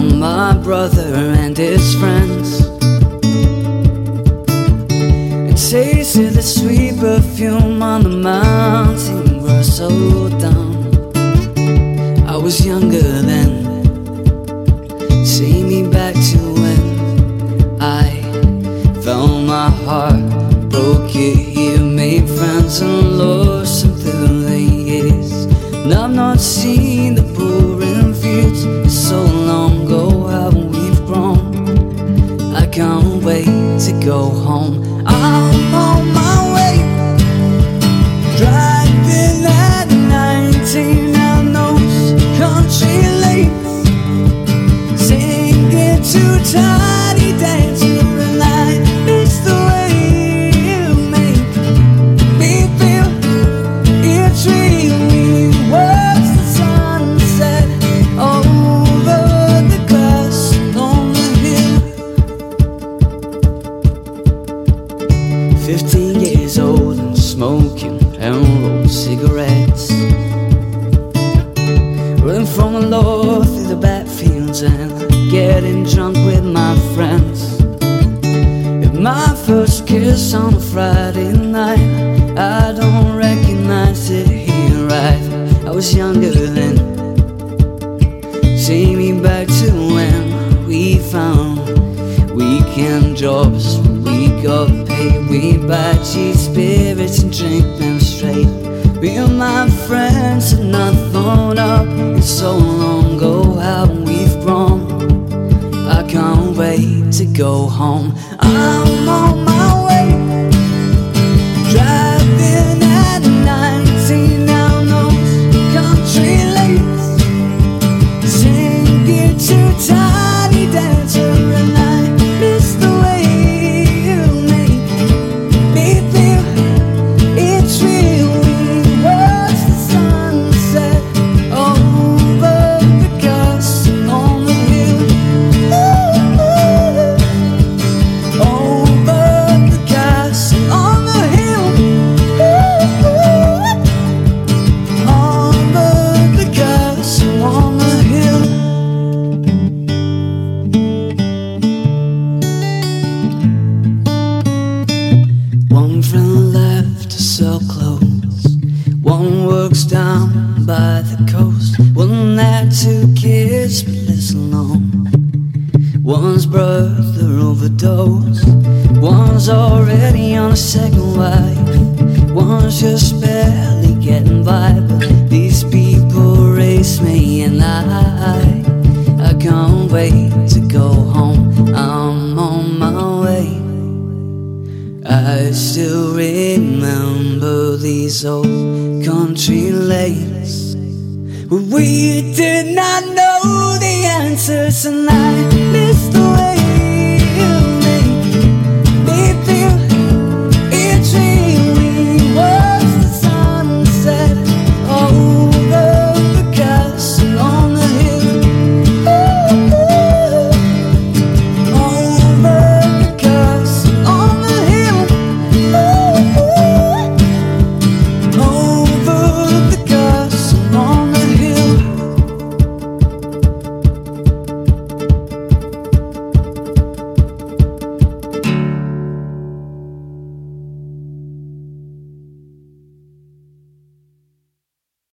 my brother and his friends, and tasted the sweet perfume on the mountain rustled down. I was younger then. See me back to when I found my heart, broke it here, made friends and lost them through the years. And I've not seen the boring fields. It's so long ago how we've grown. I can't wait to go home. I'm on my way, driving at 19 down those country lanes, singing to tiny dancer, and I miss the way you make me feel. It's really worth the sunset over the glass on the hill. 15 years old and smoking and-rolled cigarettes, running from the Lord through the backfields and getting drunk with my friends. If my first kiss on a Friday night, I don't recognize it here right. I was younger then. Take me back to when we found weekend jobs. We got paid, we buy cheap spirits and drink them straight. Me and my friends have not thrown up. It's so long ago how we've grown. I can't wait to go home. I'm on my way, driving at 19 down those country lanes, singing to tiny dancer, and I miss the way you make me feel. It's really worth the sunset over the castle on the hill. Over the castle on the hill. Over the castle on the hill. One friend left to sell clothes, one works down by the coast, one had 2 kids but lives alone. One's brother overdosed, one's already on a second wife, one's just barely getting by. But these people race me and I can't wait to go home. I'm on my way. I still remember these old country lanes where we did not know the answers, and I